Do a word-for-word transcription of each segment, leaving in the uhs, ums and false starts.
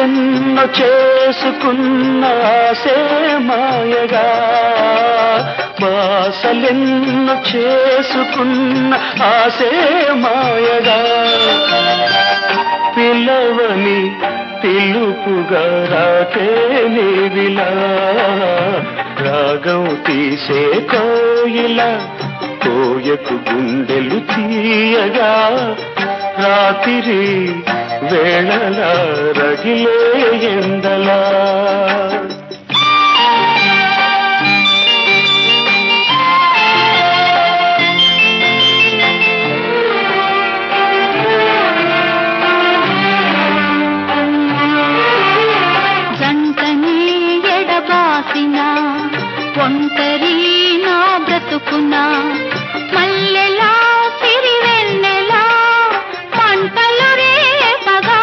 బాసలెన్నో చేసుకున్న ఆసే మాయగా, బాసలెన్నో చేసుకున్న ఆసే మాయగా, పిలవని పిలుపుగా రాకే నీవిలా, రాగం తీసే కోయిలా కోయకు గుండెలు తీయగా, రాత్రి వేళలా రగిలే ఎండలా. జంటని ఎడబాసిన ఒంటరి నా బ్రతుకునా, మల్లెలా సిరివెన్నెలా మంటలు రేపగా,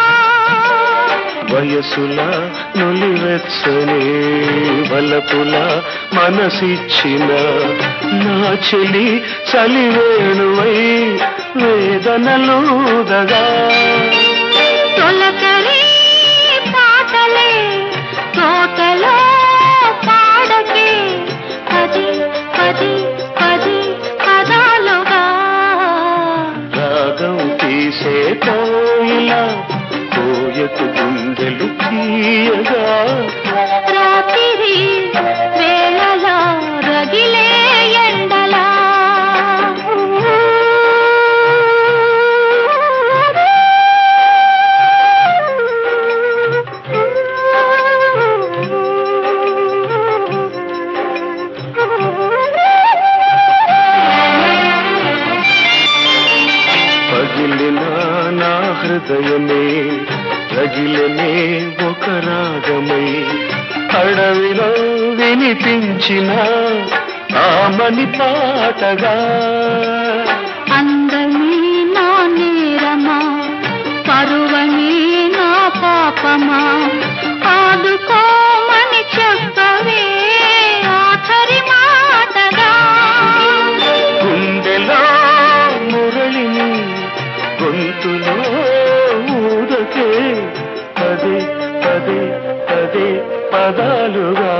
వయసుల నులివెచ్చని వలపుల మనసిచ్చిన నా చెలి చలివేణువై వేదనలూదగా, తొలకరి పాటలే తోటలో పాడకే పది పది పది పదాలుగా, రాగం తీసే కోయిలా కోయకు గుండెలు తీయగా, రాత్రి వేళలా రగిలే ఎండలా. పగిలిన నా హృదయమే రగిలనే ఒక రాగమై, అడవిలో వినిపించిన ఆమని పాటగా, అందమీ నా నేరమా పరువని నా పాపమా, ఆదుకోమని చెప్పవే ఆఖరి మాటగా, గుండెలో మురళిని గొంతులో ఊదకే పదే పదే పదే పదాలుగా,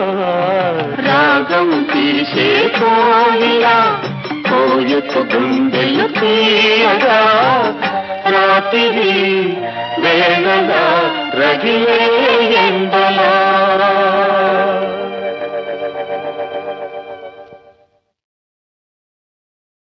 రాగం తీసే కోయిలా కోయకు గుండెలు తీయగా, రాత్రి వేళలా రగిలే ఎండలా.